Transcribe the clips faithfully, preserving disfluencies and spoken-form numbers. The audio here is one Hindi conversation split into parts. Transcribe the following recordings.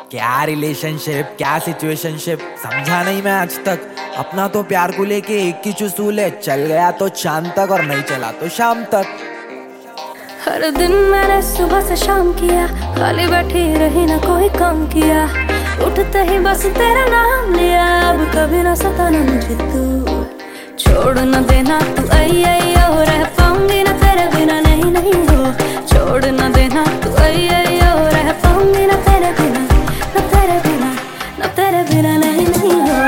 क्या रिलेशनशिप, क्या सिचुएशनशिप, समझा नहीं मैं आज तक। अपना तो प्यार को लेके एक ही चुसूल है, चल गया तो चांद तक और नहीं चला तो शाम तक। हर दिन मैंने सुबह से शाम किया, खाली बैठी रही ना कोई काम किया, उठते ही बस तेरा नाम लिया। अब कभी ना सताना मुझे तू, छोड़ न देना तू आई आई ओ, रह पाऊंगी ना तेरे बिना नहीं नहीं हो। छोड़ न देना तू आई आई ओ, रह पाऊंगी ना तेरे बिना, ना तेरे बिना, ना तेरे बिना नहीं नहीं हो।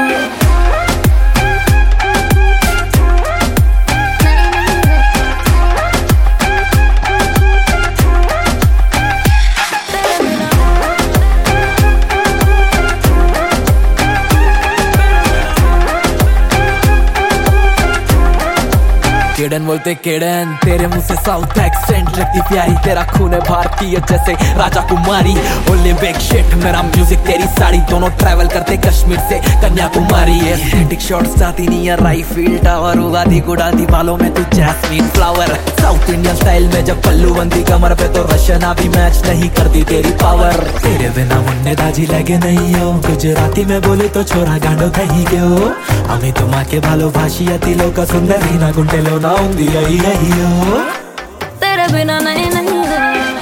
केडन बोलते केडन, तेरे मुंह से साउथ एक्सेंट लगती प्यारी, तेरा खून है भारतीय जैसे Raja Kumari. Only big shit मेरा म्यूजिक तेरी साड़ी, दोनों ट्रैवल करते कश्मीर से कन्याकुमारी। एस्थेटिक शॉट्स आती नहीं है राइफिल टावर, उगादी गुड़ादी बालों में तू jasmine flower. South Indian style में जब पल्लू बंदी कमर पे तो रशियन भी मैच नहीं करती तेरी पावर। तेरे बिना मुन्ने दाजी लगे नहीं हो, गुजराती में बोले तो छोरा गांडो कहीं क्यों। हमें तो माँ के भालो भाषी अतिलो का सुंदर ही ना गुंडे लो ना उंदी आई आई हो। तेरे बिना नहीं नहीं हो।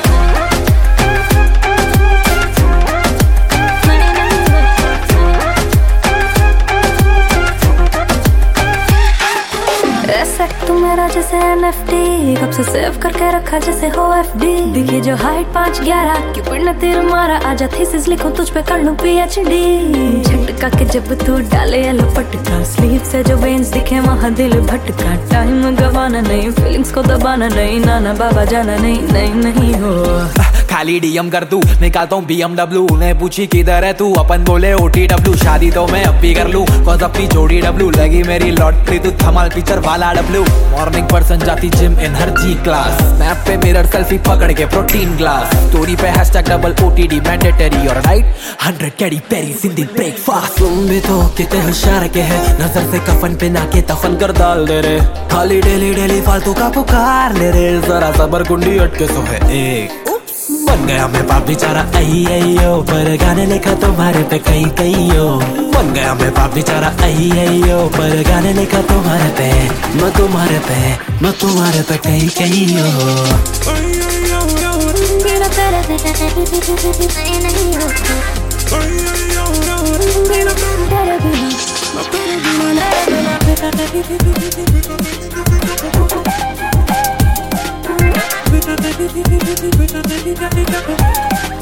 तू मेरा जैसे एन एफ टी, कब से सेव करके रखा जैसे हो एफ डी। दिखी जो हाइट पाँच ग्यारह, क्यूपिड ने तीर मारा, आजा थीसिस लिखूं तुझ पे कर लूं पी एच डी। झटका के जब तू डाले येलो पटका, स्लीव से जो वेन्स दिखे वहाँ दिल भटका। टाइम गवाना नहीं, फीलिंग्स को दबाना नहीं, नाना बाबा जाना नहीं नहीं नहीं हो। खाली डीएम कर तू, निकालता हूँ बी एम डब्ल्यू। उन्हें पूछी किधर है तू, अपन बोले ओ टी डब्ल्यू। शादी तो मैं अब भी कर लूँ, कॉज अपनी जोड़ी डब्ल्यू। लगी मेरी लॉटरी तू धमाल पिक्चर वाला डब्ल्यू। मॉर्निंग पर्सन जाती gym in her G class, snap पे मिरर सेल्फी पकड़ के प्रोटीन ग्लास। स्टोरी पे हैशटैग डबल ओटीडी मैंडेटरी और night hundred carry Perry Sindhi breakfast. तुम भी तो कितने होशियार के है, नजर से कफन पे ना के तफन कर डाल दे रे। खाली डेली डेली फालतू का पुकार ले रे, जरा सबर कुंडी अटके सो है एक। बन गया मैं बाप बेचारा आई आई ओ, पर गाने लिखा तुम्हारे पे कहीं कहीं हो। बन गया मैं बाप बेचारा आई आई ओ, पर गाने लिखा तुम्हारे पे, मैं तुम्हारे पे, मैं तुम्हारे पे कहीं कहीं हो। बिना तेरे नहीं नहीं हो। बिना तेरे बिना, तेरे बिना, तेरे बिना।